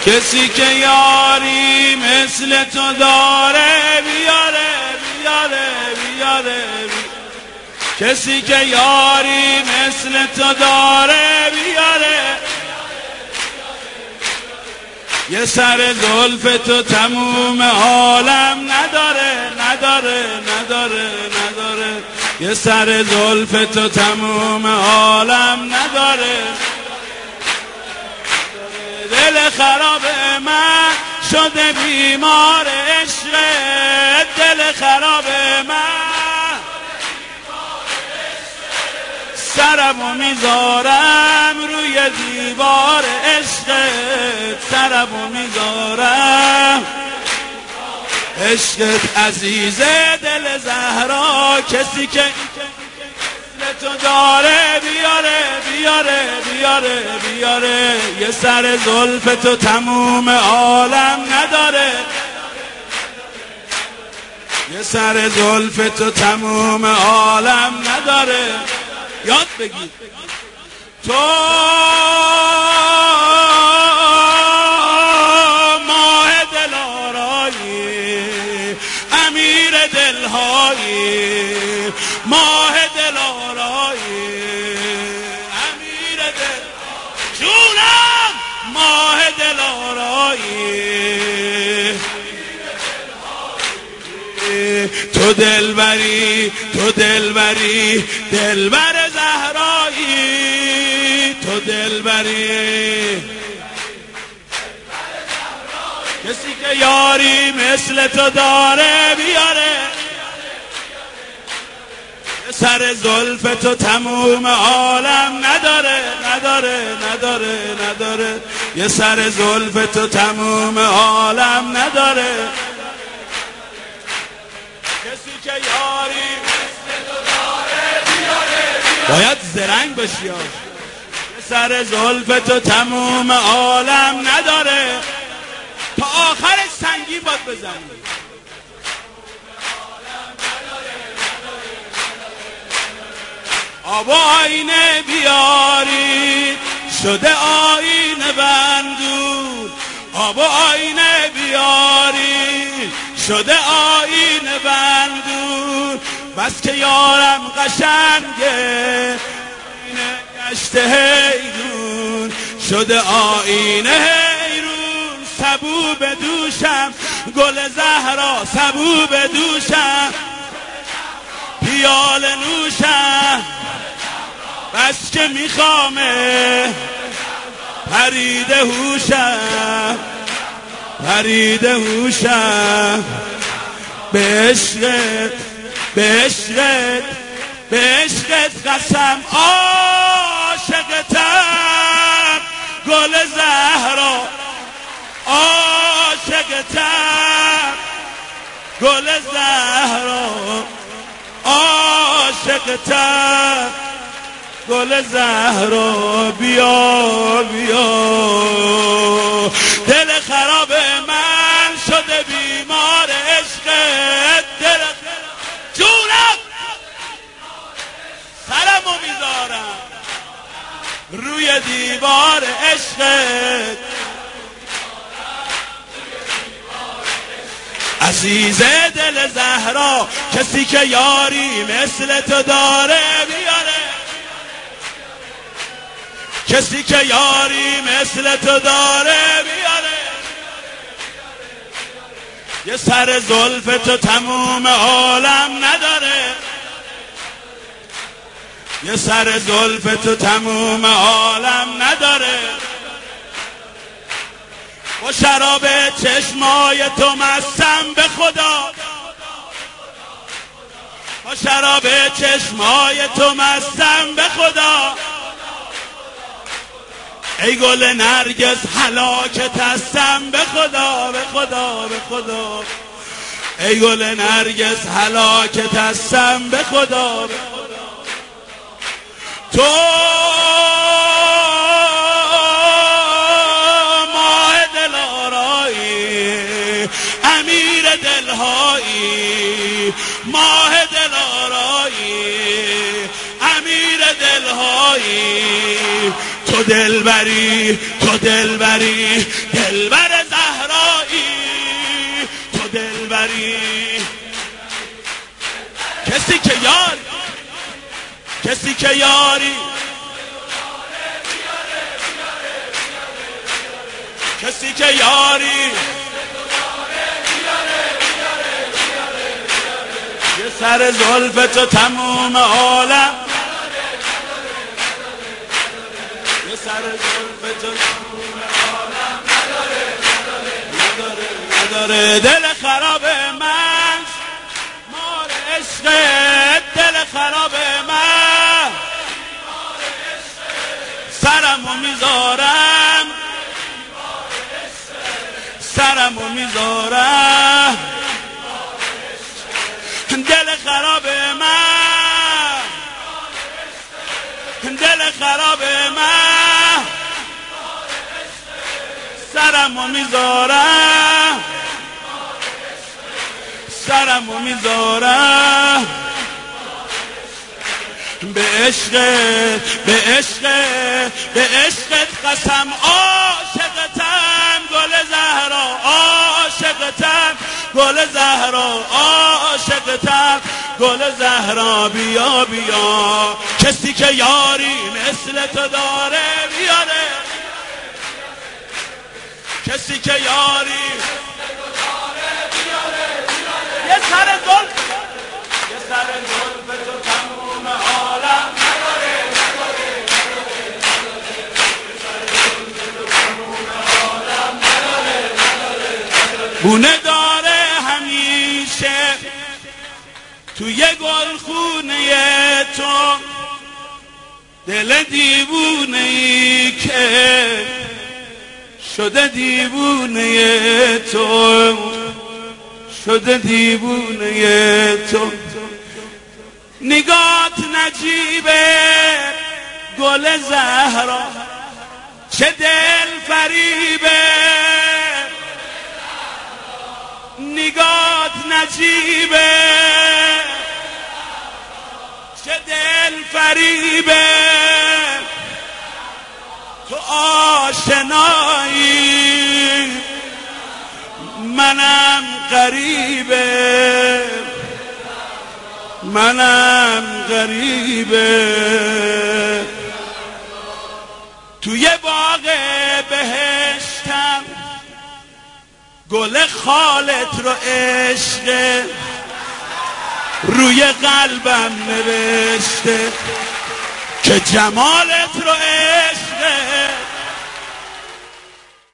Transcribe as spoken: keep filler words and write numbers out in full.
کسی که یاری مثل تو داره بیاره بیاره بیاره بی... کسی که یاری مثل تو داره بیاره یه سر زلف تو تموم عالم نداره نداره نداره نداره یه سر زلف تو تموم عالم نداره دل خراب من شده بیمار عشقت دل خراب من سرمو میذارم روی دیوار عشقت سرمو میذارم عشقت عزیزه دل زهرا کسی که تو داره بیاره بیاره بیاره بیاره یه سر زلف تو تموم عالم نداره یه سر زلف تو تموم عالم نداره یاد بگید تو ماه دلارایی امیر دلهایی ماه دلارایی امیر دل جونم ماه دلارایی تو دلبری تو دلبری دلبر زهرایی تو دلبری کسی که یاری مثل تو داره بیاره سر زلف تو تموم عالم نداره نداره نداره نداره یه سر زلف تو تموم عالم نداره کسی که یاری مثل تو داره بیاره باید زرنگ باشی یه سر زلف تو تموم عالم نداره تا آخرش سنگین باید بزنی آب و آینه بیاری شده آینه بندون آب و آینه بیاری شده آینه بندون بس که یارم قشنگه آینه گشته حیرون شده آینه حیرون سبو به دوشم گل زهرا سبو به دوشم پیال نوشم بس که میخوامه پریده هوشم پریده هوشم به عشقت به عشقت به عشقت قسم عاشقتم گل زهرا عاشقتم گل زهرا عاشقتم گل زهرا بیا بیا دل خراب من شده بیمار عشقت دل جونم سرمو میذارم روی دیوار عشقت عزیزه دل زهرا کسی که یاری مثل تو داره بیاره کسی که یاری مثل تو داره بیاره یه سر زلف تو تموم عالم نداره یه سر زلف تو تموم عالم نداره با شراب چشمای تو مستم به خدا با شراب چشمای تو مستم به خدا ای گل نرگس هلاکت هستم به خدا به خدا به خدا ای گل نرگس هلاکت هستم به خدا به خدا تو ماه دلارایی امیر دلهایی ماه دلارایی امیر دلهایی تو دلبری تو دلبری دل دلبر زهرایی تو دلبری، کسی که یار کسی که یاری کسی که یاری یه سر زلف تو تموم عالم، یه سر زلف تو تموم عالم نداره نداره. دل خراب من مار عشق، دل خراب من سرمو میذارم سرمو میذارم دل خراب من دل خراب من سرمو میذارم سرمو میذارم به عشق به عشق به عشقت قسم عاشقتم گل زهرا عاشقتم گل زهرا عاشقتم گل زهرا بیا بیا کسی که یاری مثل تو داره بیاره کسی که یاری یه سر گل یه سر گل به تو تموم عالم نداره بونه داره همیشه توی گل خونه تو دل دیوونه ای که شده دیوونه تو شده دیوونه تو نگات نجیبه گل زهرا چه دل فریبه نگات نجیبه چه دل فریبه تو آشنایی منم غریبه منم غریبه توی باغ بهشتم گل خالت رو عشق روی قلبم نوشته که جمالت رو عشق